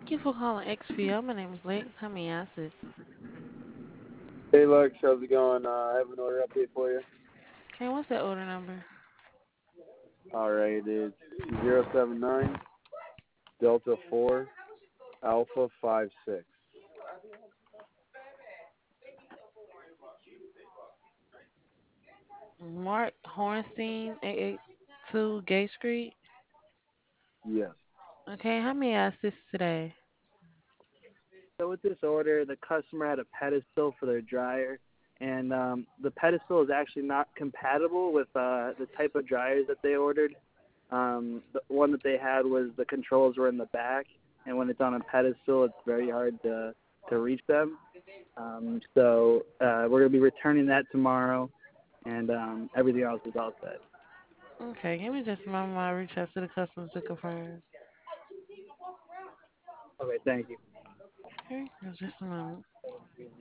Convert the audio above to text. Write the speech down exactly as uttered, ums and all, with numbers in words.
Thank you for calling X P O. My name is Lex. How may I assist? Hey Lex, how's it going? Uh, I have an order update for you. Okay, what's that order number? All right, it's zero seven nine Delta four Alpha five six. Mark Hornstein, eight eight two Gay Street. Yes. Okay, how may I assist today? So with this order, the customer had a pedestal for their dryer, and um, the pedestal is actually not compatible with uh, the type of dryers that they ordered. Um, the one that they had was the controls were in the back, and when it's on a pedestal, it's very hard to to reach them. Um, so uh, we're gonna be returning that tomorrow, and um, everything else is all set. Okay, give me just a moment while I reach out to the customer to confirm. Okay, thank you. Okay, just a moment.